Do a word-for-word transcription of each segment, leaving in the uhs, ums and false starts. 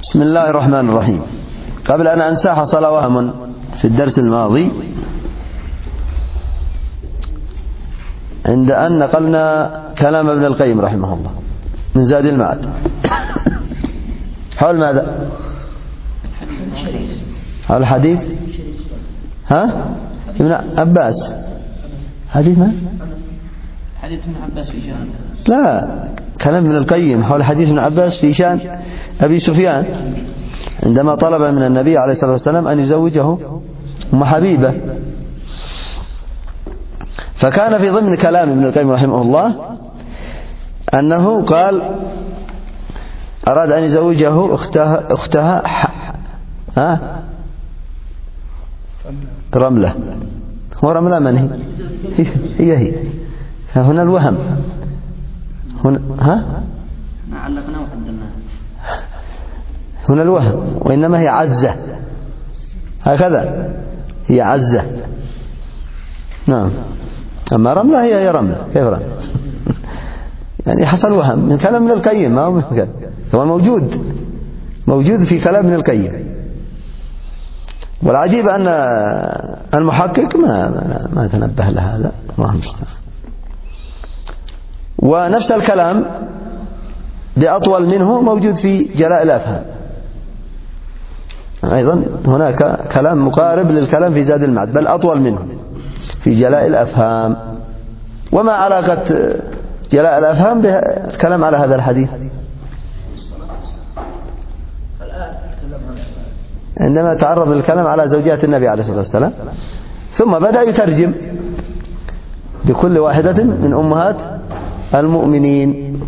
بسم الله الرحمن الرحيم. قبل أن أنسى حصل وهم في الدرس الماضي عند أن نقلنا كلام ابن القيم رحمه الله من زاد المعاد حول ماذا؟ حول الحديث ها؟ ابن عباس. حديث ما؟ حديث ابن عباس في شأن. لا، كلام ابن القيم حول حديث ابن عباس في شأن أبي سفيان عندما طلب من النبي عليه الصلاة والسلام أن يزوجه أم حبيبة. فكان في ضمن كلام ابن القيم رحمه الله أنه قال أراد أن يزوجه أختها, أختها ها رملة. هو رملة من هي؟ هي هي هنا الوهم هنا ها علقنا وحددنا هنا الوهم، وإنما هي عزة هكذا، هي عزة. نعم. أما رملة هي هي رملة. كيف رملة؟ يعني حصل وهم من كلام ابن القيم، ما هو من كلام، هو موجود موجود في كلام ابن القيم. والعجيب أن المحقق ما ما, ما تنبه لهذا. الله المستعان. ونفس الكلام بأطول منه موجود في جلاء الأفهام أيضا. هناك كلام مقارب للكلام في زاد المعاد بل أطول منه في جلاء الأفهام. وما علاقة جلاء الأفهام بالكلام على هذا الحديث؟ عندما تعرض للكلام على زوجات النبي عليه الصلاة والسلام ثم بدأ يترجم لكل واحدة من أمهات المؤمنين.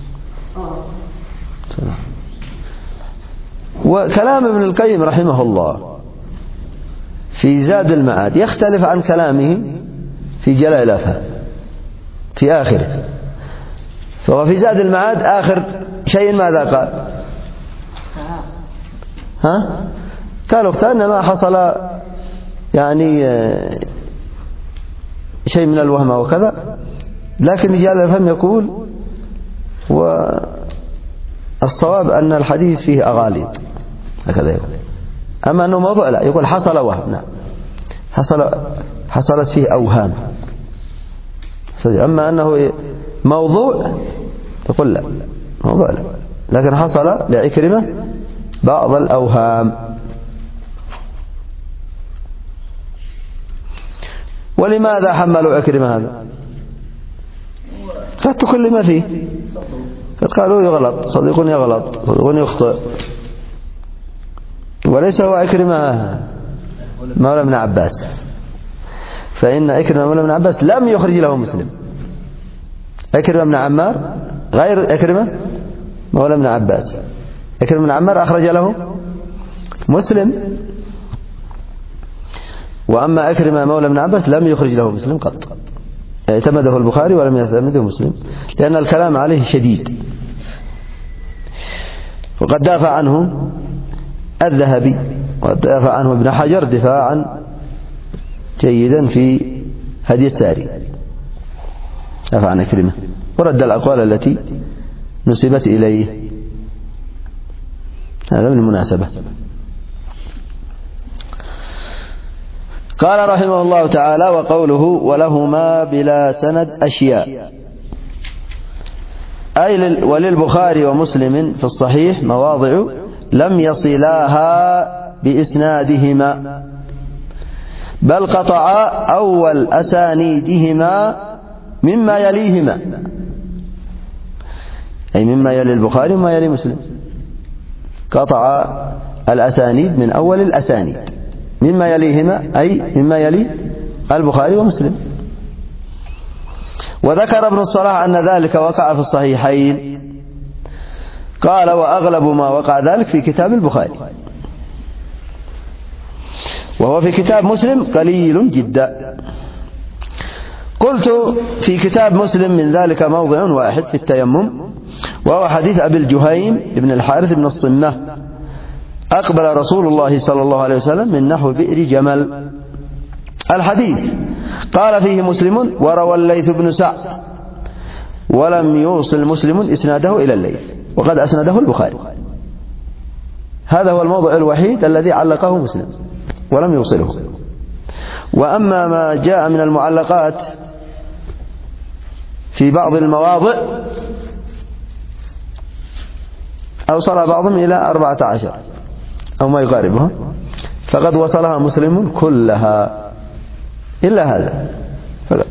وكلام ابن القيم رحمه الله في زاد المعاد يختلف عن كلامه في جلاء الأفهام في آخره. فهو في زاد المعاد آخر شيء ماذا قال؟ ها؟ قال اختار إنما حصل يعني شيء من الوهم وكذا، لكن جلاء الأفهام يقول والصواب أن الحديث فيه أغاليط هكذا يقول. أما أنه موضوع لا، يقول حصل وهم. نعم، حصل حصلت فيه أوهام. أما أنه موضوع يقول لا، موضوع لا، لكن حصل لعكرمة بعض الأوهام. ولماذا حملوا عكرمة هذا؟ قد تكلم فيه، قد قالوا يغلط، صديق يغلط، صديق يخطئ، وليس هو عكرمة مولى ابن عباس. فإن عكرمة مولى ابن عباس لم يخرج له مسلم. عكرمة بن عمار غير عكرمة مولى ابن عباس. عكرمة بن عمار أخرج له مسلم، وأما عكرمة مولى ابن عباس لم يخرج له مسلم قط. اعتمده البخاري ولم يعتمده مسلم لأن الكلام عليه شديد. وقد دافع عنه الذهبي ودافع عنه ابن حجر دفاعا جيدا في هدي الساري، دافع عن عكرمة ورد الأقوال التي نسبت إليه. هذا من المناسبة. قال رحمه الله تعالى: وقوله ولهما بلا سند أشياء، أي وللبخاري ومسلم في الصحيح مواضع لم يصلاها بإسنادهما، بل قطعا أول أسانيدهما مما يليهما، أي مما يلي البخاري وما يلي مسلم. قطع الأسانيد من أول الأسانيد مما يليهما، أي مما يلي البخاري ومسلم. وذكر ابن الصلاح أن ذلك وقع في الصحيحين. قال: وأغلب ما وقع ذلك في كتاب البخاري، وهو في كتاب مسلم قليل جدا. قلت: في كتاب مسلم من ذلك موضع واحد في التيمم، وهو حديث أبي الجهيم ابن الحارث بن الصمة: أقبل رسول الله صلى الله عليه وسلم من نحو بئر جمل. الحديث قال فيه مسلم: وروى الليث بن سعد، ولم يوصل مسلم إسناده إلى الليث، وقد أسنده البخاري. هذا هو الموضع الوحيد الذي علقه مسلم ولم يوصله. وأما ما جاء من المعلقات في بعض المواضع أوصل بعضهم إلى أربعة عشر أو ما يقاربها، فقد وصلها مسلم كلها إلا هذا فقط.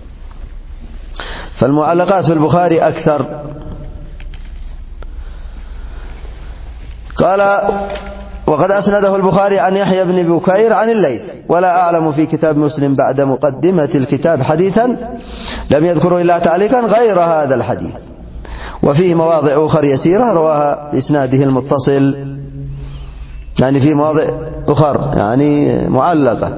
فالمعلقات في البخاري أكثر. قال: وقد أسنده البخاري عن يحيى بن بكير عن الليث، ولا أعلم في كتاب مسلم بعد مقدمة الكتاب حديثا لم يذكره إلا تعليقا غير هذا الحديث، وفيه مواضع أخرى يسيرة رواها بإسناده المتصل، يعني في مواضع أخرى يعني معلقة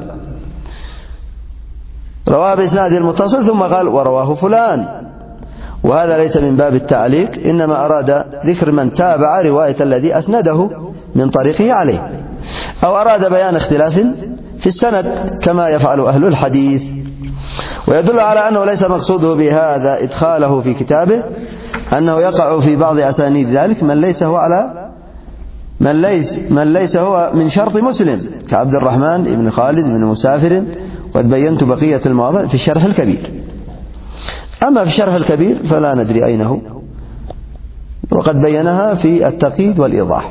رواها بإسناده المتصل، ثم قال: ورواه فلان. وهذا ليس من باب التعليق، إنما أراد ذكر من تابع رواية الذي أسنده من طريقه عليه، أو أراد بيان اختلاف في السند كما يفعل أهل الحديث. ويدل على أنه ليس مقصوده بهذا إدخاله في كتابه أنه يقع في بعض أسانيد ذلك من ليس هو على من ليس من ليس هو من شرط مسلم كعبد الرحمن بن خالد بن مسافر، وقد بينت بقية المواضع في الشرح الكبير. أما في الشرح الكبير فلا ندري أين هو، وقد بينها في التقييد والإيضاح،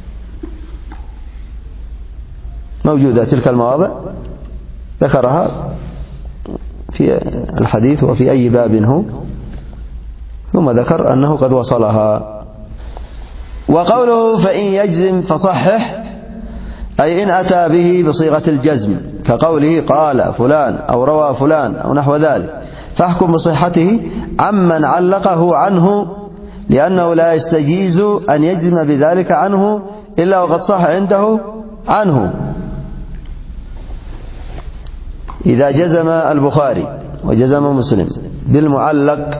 موجودة تلك المواضع ذكرها في الحديث وفي أي باب هو، ثم ذكر أنه قد وصلها. وقوله فإن يجزم فصحح، أي إن أتى به بصيغة الجزم كقوله قال فلان أو روى فلان أو نحو ذلك، فاحكم بصحته عمن علقه عنه، لأنه لا يستجيز أن يجزم بذلك عنه إلا وقد صح عنده عنه. إذا جزم البخاري وجزم مسلم بالمعلق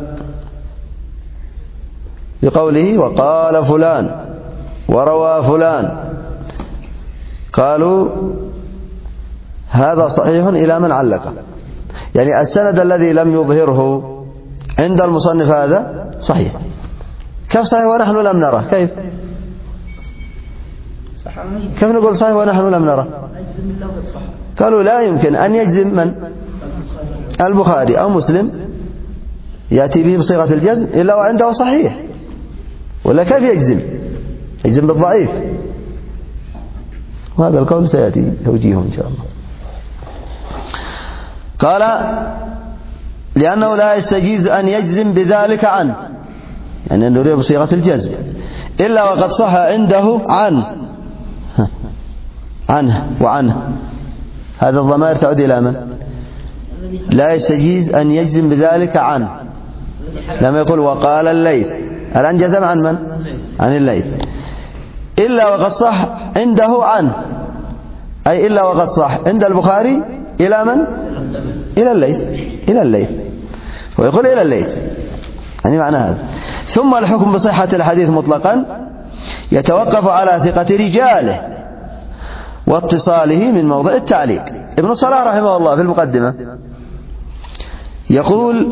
بقوله وقال فلان وروى فلان، قالوا هذا صحيح إلى من علقه، يعني السند الذي لم يظهره عند المصنف هذا صحيح. كيف صحيح ونحن لم نره؟ كيف كيف نقول صحيح ونحن لم نره؟ قالوا لا يمكن أن يجزم من البخاري أو مسلم يأتي به بصيغة الجزم إلا وعنده صحيح، ولا كيف يجزم؟ يجزم بالضعيف. وهذا القول سيأتي توجيهه إن شاء الله. قال لأنه لا يستجيز أن يجزم بذلك عنه، يعني أنه يريد بصيغة الجزم إلا وقد صح عنده عنه عنه وعنه. هذا الضمائر تعود إلى من؟ لا يستجيز أن يجزم بذلك عنه. لما يقول وقال الليث، الآن جزم عن من؟ عن الليث. إلا وقد صح عنده عنه، أي إلا وقد صح عند البخاري إلى من؟ إلى الليث إلى الليث ويقول إلى الليث، يعني معنى هذا. ثم الحكم بصحة الحديث مطلقا يتوقف على ثقة رجاله واتصاله من موضع التعليق. ابن الصلاح رحمه الله في المقدمة يقول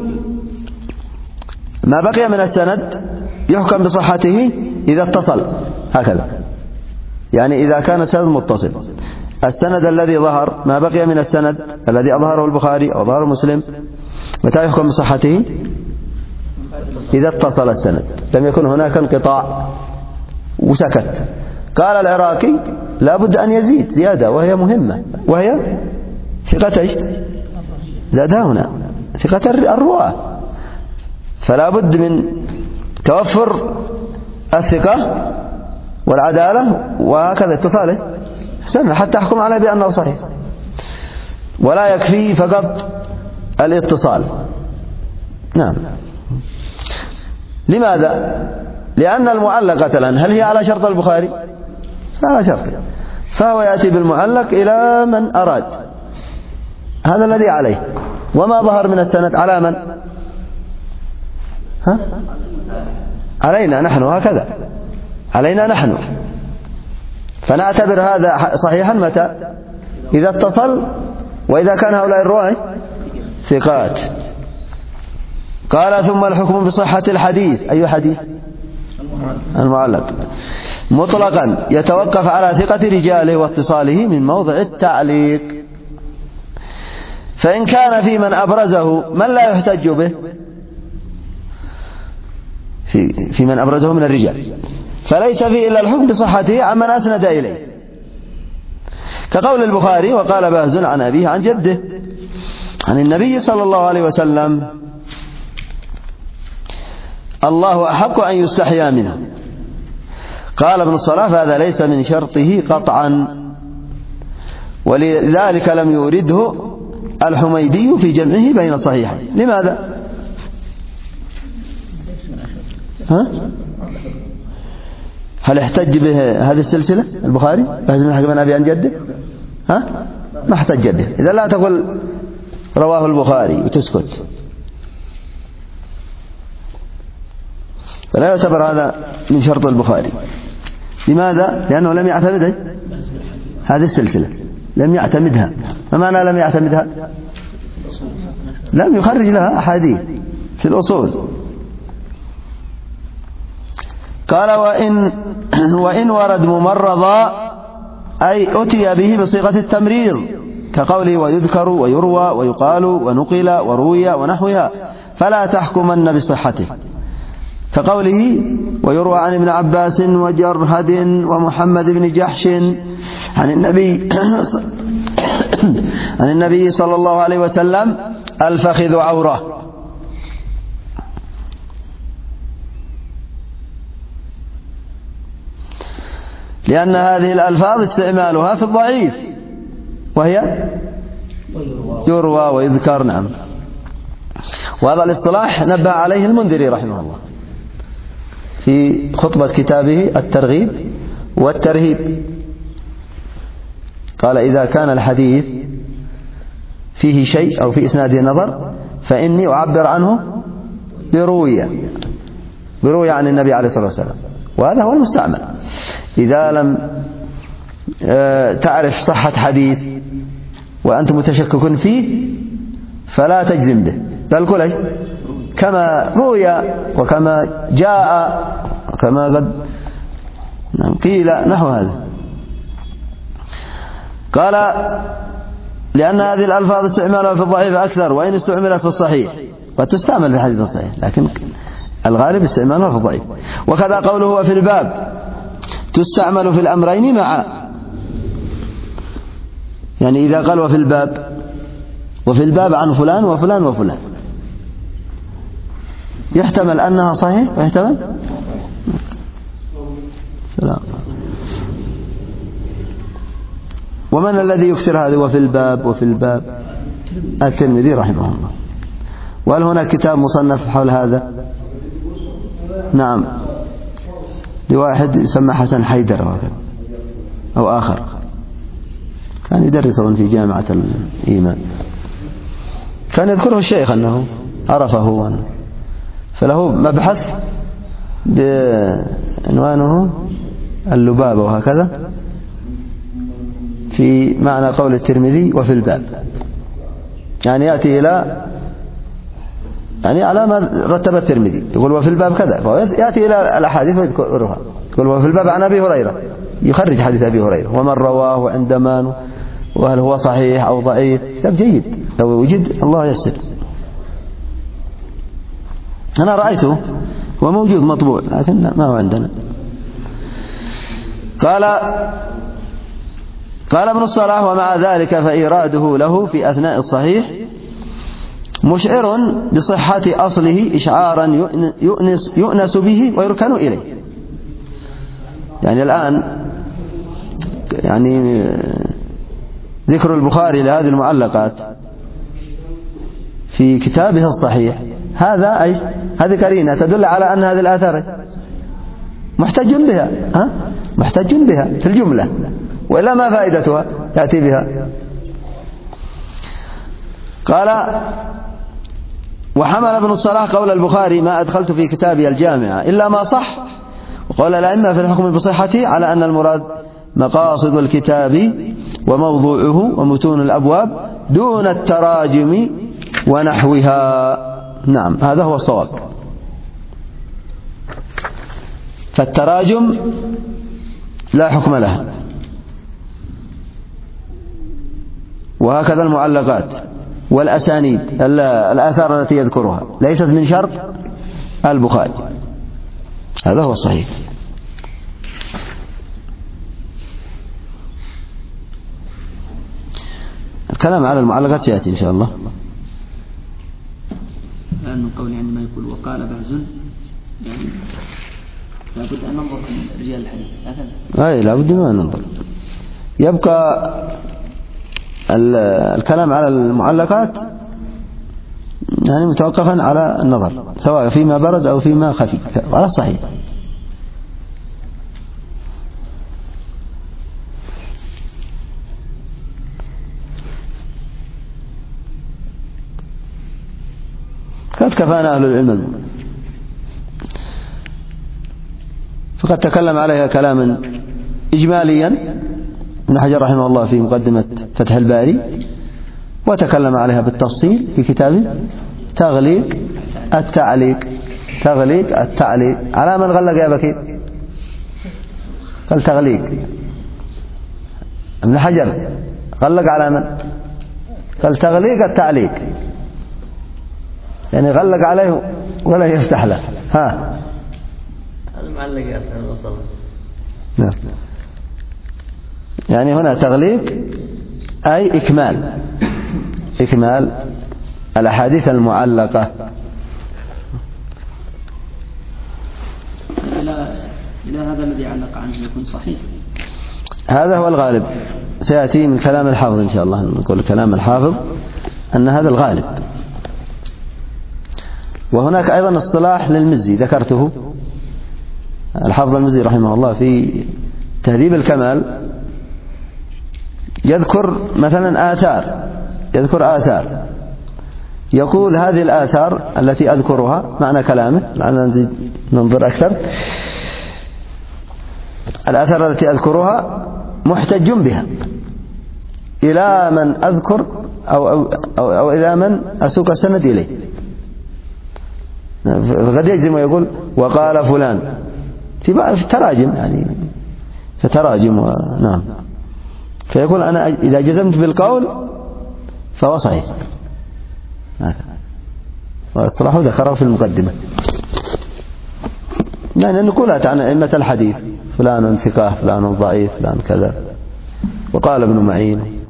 ما بقي من السند يحكم بصحته إذا اتصل، هكذا يعني إذا كان السند متصل. السند الذي ظهر ما بقي من السند الذي أظهره البخاري أو ظهر مسلم متى يحكم بصحته؟ إذا اتصل السند، لم يكن هناك انقطاع وسكت. قال العراقي لا بد أن يزيد زيادة وهي مهمة، وهي ثقة ايش؟ زادها هنا ثقة الرواة، فلا بد من توفر الثقة والعدالة وهكذا اتصاله سنة حتى أحكم عليه بأنه صحيح. ولا يكفي فقط الاتصال. نعم. لماذا؟ لأن المعلقة الآن هل هي على شرط البخاري؟ لا شرط، فهو يأتي بالمعلق إلى من أراد، هذا الذي عليه. وما ظهر من السند على من؟ ها؟ علينا نحن، هكذا علينا نحن، فنعتبر هذا صحيحا متى؟ إذا اتصل، وإذا كان هؤلاء الرواة ثقات. قال ثم الحكم بصحة الحديث. أي حديث؟ المعلق مطلقا يتوقف على ثقة رجاله واتصاله من موضع التعليق. فإن كان في من أبرزه من لا يحتج به، في, في من أبرزه من الرجال، فليس فيه إلا الحكم بصحته عمن أسند إليه، كقول البخاري: وقال بهز عن أبيه عن جده عن النبي صلى الله عليه وسلم: الله أحق أن يستحيا منه. قال ابن الصلاح: فهذا ليس من شرطه قطعا، ولذلك لم يورده الحميدي في جمعه بين الصحيحين. لماذا؟ ها؟ هل احتج به هذه السلسلة البخاري بهز بن حكيم عن أبيه عن جده؟ ها؟ ما احتج به. إذا لا تقول رواه البخاري وتسكت، فلا يعتبر هذا من شرط البخاري. لماذا؟ لأنه لم يعتمد هذه السلسلة، لم يعتمدها. ما معنى لم يعتمدها؟ لم يخرج لها أحاديث في الأصول. قال: وإن, وإن ورد ممرضا أي أتي به بصيغة التمريض، كقوله: ويذكر ويروى ويقال ونقل وروي ونحوها، فلا تحكمن بصحته، كقوله: ويروى عن ابن عباس وجرهد ومحمد بن جحش عن النبي عن النبي صلى الله عليه وسلم: الفخذ عورة. لأن هذه الألفاظ استعمالها في الضعيف، وهي يروى ويذكر. نعم. وهذا الاصطلاح نبه عليه المنذري رحمه الله في خطبة كتابه الترغيب والترهيب. قال: إذا كان الحديث فيه شيء أو في إسناده نظر فإني أعبر عنه بروية بروية عن النبي عليه الصلاة والسلام، وهذا هو المستعمل. إذا لم تعرف صحة حديث وأنت متشكك فيه فلا تجزم به، بل قل كما روي وكما جاء وكما قد قيل نحو هذا. قال: لأن هذه الألفاظ استعمالها في الضعيف أكثر، وإن استعملت في الصحيح قد تستعمل في الحديث الصحيح، لكن الغالب استعمالها في الضعيف. وكذا قوله وفي الباب تستعمل في الأمرين معا، يعني إذا قال وفي الباب وفي الباب عن فلان وفلان وفلان، يحتمل أنها صحيح ويحتمل سلام. ومن الذي يكثر هذا وفي الباب وفي الباب؟ الترمذي رحمه الله. وهل هناك كتاب مصنف حول هذا؟ نعم، لواحد يسمى حسن حيدر وهكذا أو آخر، كان يدرس في جامعة الإيمان، كان يذكره الشيخ أنه عرفه، فله مبحث بعنوانه اللبابة وهكذا في معنى قول الترمذي وفي الباب، يعني يأتي إلى يعني على ما رتب الترمذي، يقول وفي الباب كذا، فيأتي إلى الأحاديث ويذكرها، يقول وفي الباب عن أبي هريرة، يخرج حديث أبي هريرة ومن رواه عند من، وهل هو صحيح أو ضعيف. كتاب جيد لو وجد الله يسر. أنا رأيته وموجود مطبوع لكن ما هو عندنا. قال قال ابن الصلاح: ومع ذلك فإيراده له في أثناء الصحيح مشعر بصحة أصله إشعارا يؤنس, يؤنس به ويركن إليه. يعني الآن يعني ذكر البخاري لهذه المعلقات في كتابه الصحيح، هذا أي هذه قرينة تدل على أن هذه الآثار محتج بها، ها؟ محتج بها في الجملة، وإلا ما فائدتها يأتي بها. قال: وحمل ابن الصلاح قول البخاري ما أدخلت في كتابي الجامعة إلا ما صح، وقال الأئمة في الحكم بصحته على أن المراد مقاصد الكتاب وموضوعه ومتون الأبواب دون التراجم ونحوها. نعم، هذا هو الصواب. فالتراجم لا حكم لها، وهكذا المعلقات والأسانيد الآثار التي يذكرها ليست من شرط البخاري. هذا هو الصحيح. الكلام على المعلقات سيأتي إن شاء الله. الآن من قولي عندما يقول وقال بهز يعني لابد أن ننظر في رجال الحديث هكذا. أي لابد ما ننظر. يبقى الكلام على المعلقات يعني متوقفا على النظر سواء فيما برد أو فيما خفي على الصحيح. قد كفانا أهل العلم، فقد تكلم عليها كلاما إجماليا ابن حجر رحمه الله في مقدمة فتح الباري، وتكلم عليها بالتفصيل في كتابه تغليق التعليق. تغليق التعليق على من غلق يا بكير؟ قال تغليق. ابن حجر غلق على من؟ قال تغليق التعليق، يعني غلق عليه ولا يفتح له. ها المعلقات الوصل. نعم. يعني هنا تغليق أي إكمال إكمال الأحاديث المعلقة. إلى إلى هذا الذي علق عنه يكون صحيح. هذا هو الغالب، سيأتي من كلام الحافظ إن شاء الله. نقول كلام الحافظ أن هذا الغالب. وهناك أيضا اصطلاح للمزي ذكرته، الحافظ المزي رحمه الله في تهذيب الكمال يذكر مثلا آثار، يذكر آثار يقول هذه الآثار التي أذكرها، معنى كلامه الآن نزيد ننظر أكثر، الآثار التي أذكرها محتج بها إلى من أذكر أو, أو, أو, أو إلى من أسوق السند إليه. فقد يجزم ويقول وقال فلان في التراجم، يعني تتراجم. نعم. فيقول أنا إذا جزمت بالقول فهو صحيح. واصطلاحه ذكره في المقدمة. يعني نقولها عن أئمة الحديث فلان ثقة فلان ضعيف فلان كذا، وقال ابن معين